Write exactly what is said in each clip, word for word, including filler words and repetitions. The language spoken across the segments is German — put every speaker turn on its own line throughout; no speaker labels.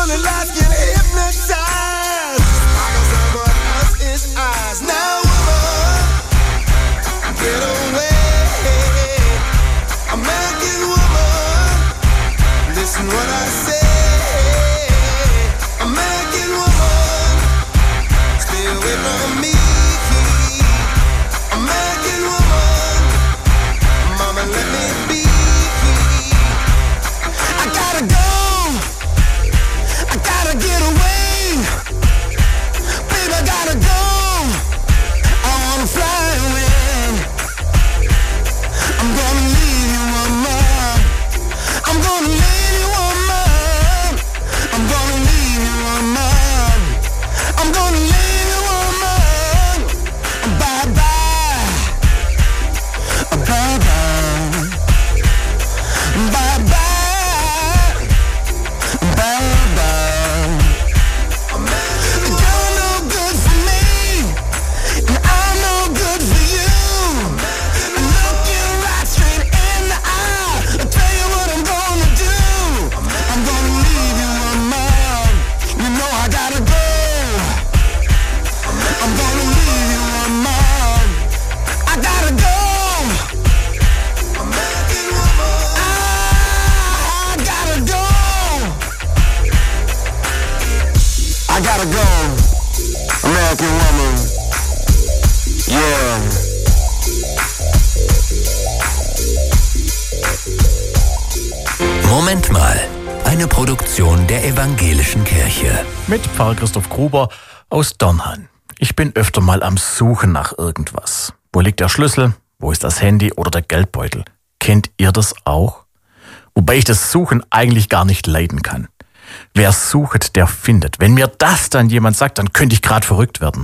Moment mal, eine Produktion der Evangelischen Kirche.
Mit Pfarrer Christoph Gruber aus Dörnhan. Ich bin öfter mal am Suchen nach irgendwas. Wo liegt der Schlüssel? Wo ist das Handy oder der Geldbeutel? Kennt ihr das auch? Wobei ich das Suchen eigentlich gar nicht leiden kann. Wer sucht, der findet. Wenn mir das dann jemand sagt, dann könnte ich gerade verrückt werden.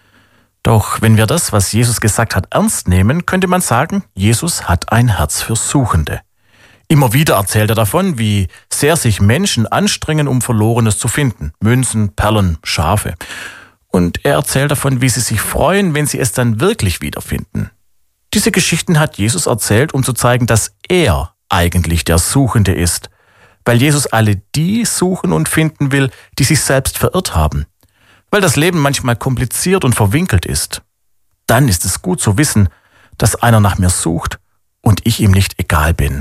Doch wenn wir das, was Jesus gesagt hat, ernst nehmen, könnte man sagen, Jesus hat ein Herz für Suchende. Immer wieder erzählt er davon, wie sehr sich Menschen anstrengen, um Verlorenes zu finden. Münzen, Perlen, Schafe. Und er erzählt davon, wie sie sich freuen, wenn sie es dann wirklich wiederfinden. Diese Geschichten hat Jesus erzählt, um zu zeigen, dass er eigentlich der Suchende ist. Weil Jesus alle die suchen und finden will, die sich selbst verirrt haben. Weil das Leben manchmal kompliziert und verwinkelt ist. Dann ist es gut zu wissen, dass einer nach mir sucht und ich ihm nicht egal bin.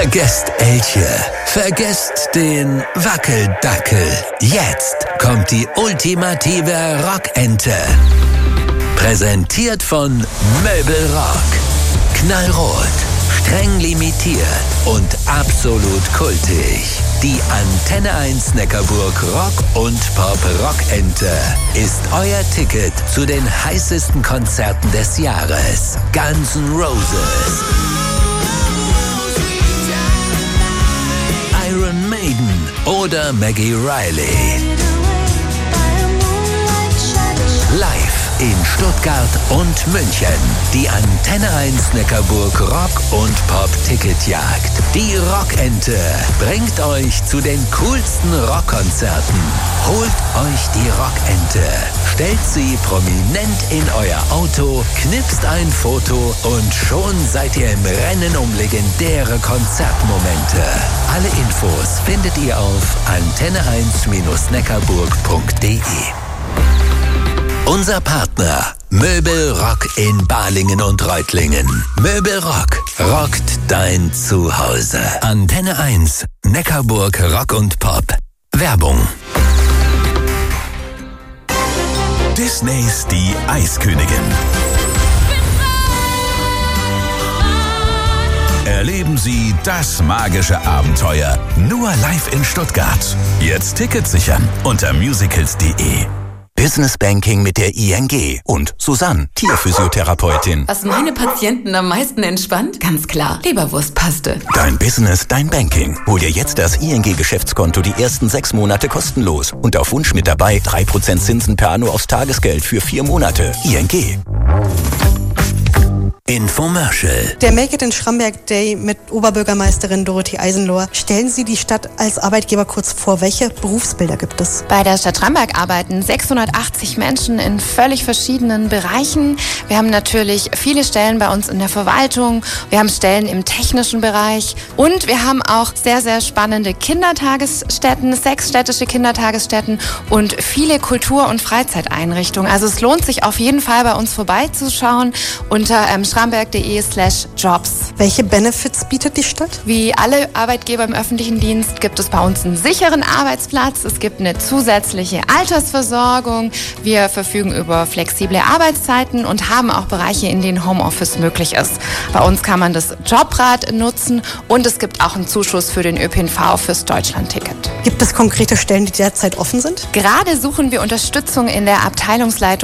Vergesst Elche. Vergesst den Wackeldackel. Jetzt kommt die ultimative Rockente. Präsentiert von Möbelrock. Knallrot, streng limitiert und absolut kultig. Die Antenne eins Neckarburg Rock und Pop Rockente ist euer Ticket zu den heißesten Konzerten des Jahres. Guns N' Roses, Iron Maiden oder Maggie Riley. Live in Stuttgart und München. Die Antenne eins Neckarburg Rock und Pop Ticketjagd. Die Rockente bringt euch zu den coolsten Rockkonzerten. Holt euch die Rockente, stellt sie prominent in euer Auto, knipst ein Foto und schon seid ihr im Rennen um legendäre Konzertmomente. Alle Infos findet ihr auf antenne eins neckarburg punkt de. Unser Partner Möbelrock in Balingen und Reutlingen. Möbelrock rockt dein Zuhause. Antenne eins Neckarburg Rock und Pop. Werbung.
Disneys Die Eiskönigin. Erleben Sie das magische Abenteuer nur live in Stuttgart. Jetzt Tickets sichern unter musicals punkt de.
Business Banking mit der I N G und Susanne, Tierphysiotherapeutin.
Was meine Patienten am meisten entspannt? Ganz klar, Leberwurstpaste.
Dein Business, dein Banking. Hol dir jetzt das I N G-Geschäftskonto die ersten sechs Monate kostenlos. Und auf Wunsch mit dabei drei Prozent Zinsen per Anno aufs Tagesgeld für vier Monate. I N G. Infomercial.
Der Make It in Schramberg Day mit Oberbürgermeisterin Dorothee Eisenlohr. Stellen Sie die Stadt als Arbeitgeber kurz vor. Welche Berufsbilder gibt es?
Bei der Stadt Schramberg arbeiten sechshundertachtzig Menschen in völlig verschiedenen Bereichen. Wir haben natürlich viele Stellen bei uns in der Verwaltung. Wir haben Stellen im technischen Bereich. Und wir haben auch sehr, sehr spannende Kindertagesstätten, sechs städtische Kindertagesstätten und viele Kultur- und Freizeiteinrichtungen. Also es lohnt sich auf jeden Fall bei uns vorbeizuschauen unter ähm, schramberg.de slash jobs.
Welche Benefits bietet die Stadt?
Wie alle Arbeitgeber im öffentlichen Dienst gibt es bei uns einen sicheren Arbeitsplatz. Es gibt eine zusätzliche Altersversorgung. Wir verfügen über flexible Arbeitszeiten und haben auch Bereiche, in denen Homeoffice möglich ist. Bei uns kann man das Jobrad nutzen und es gibt auch einen Zuschuss für den Ö P N V fürs Deutschlandticket.
Gibt es konkrete Stellen, die derzeit offen sind?
Gerade suchen wir Unterstützung in der Abteilungsleitung